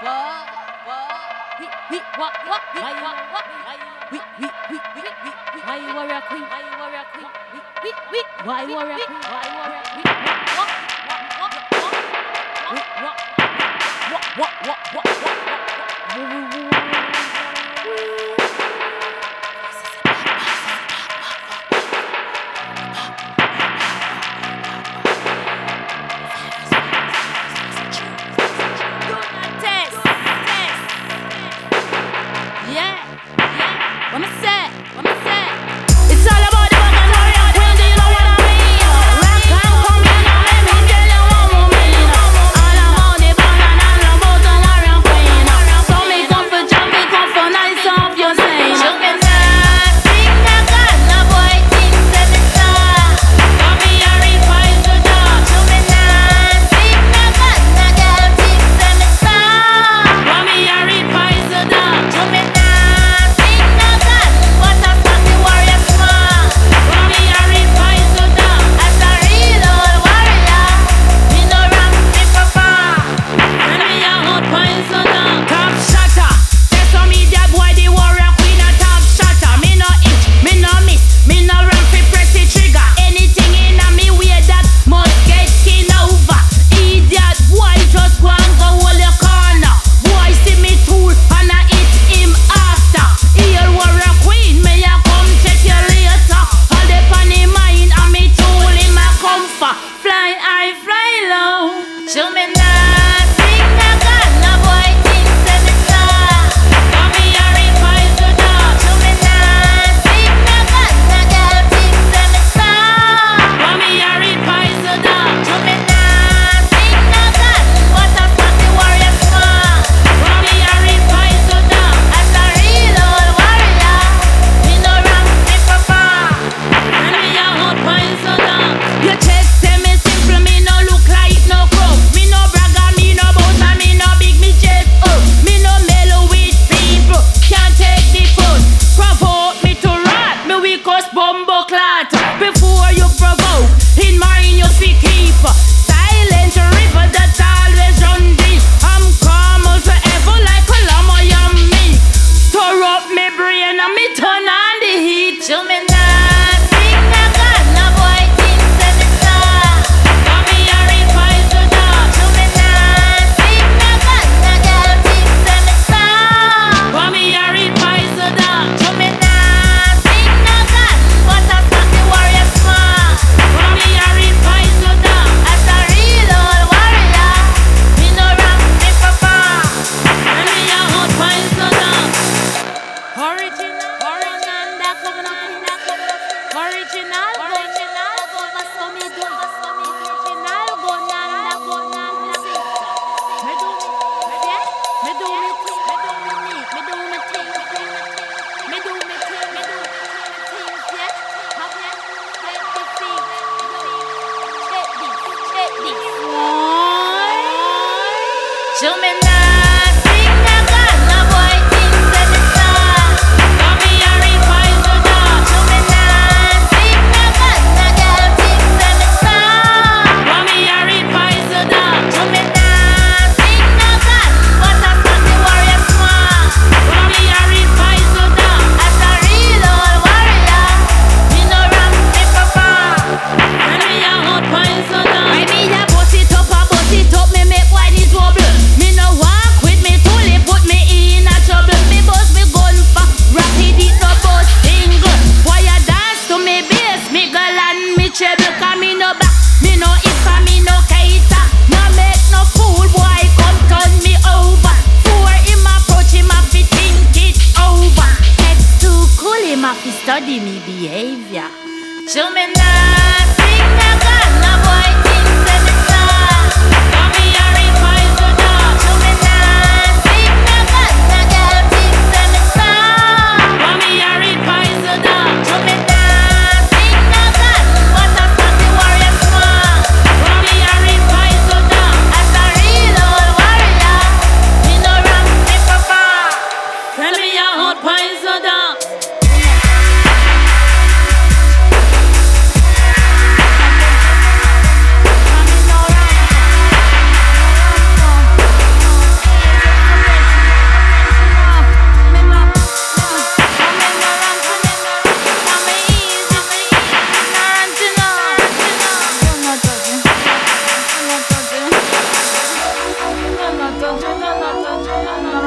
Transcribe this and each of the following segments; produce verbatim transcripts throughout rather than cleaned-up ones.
We we what what why what what we we we we we why warrior queen why warrior queen we we we why warrior queen why warrior queen what what what what what what what what study me behavior. Show me nothing, no gun, no boy, things in the sun. Got me a reprise the dog. Show me nothing, no gun, no girl, things in the sun. Got me a reprise the dog. Show me nothing, no gun, what a funny warrior swan. Got me a reprise the dog. As a real old warrior, me no run, me papa. Tell me a hot pies the dog.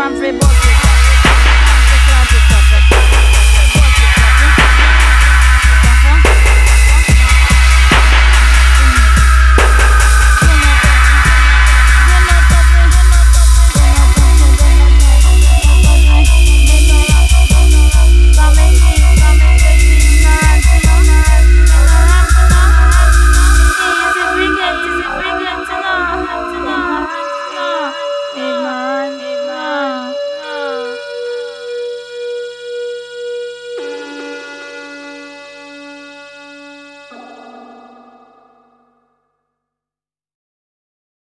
want free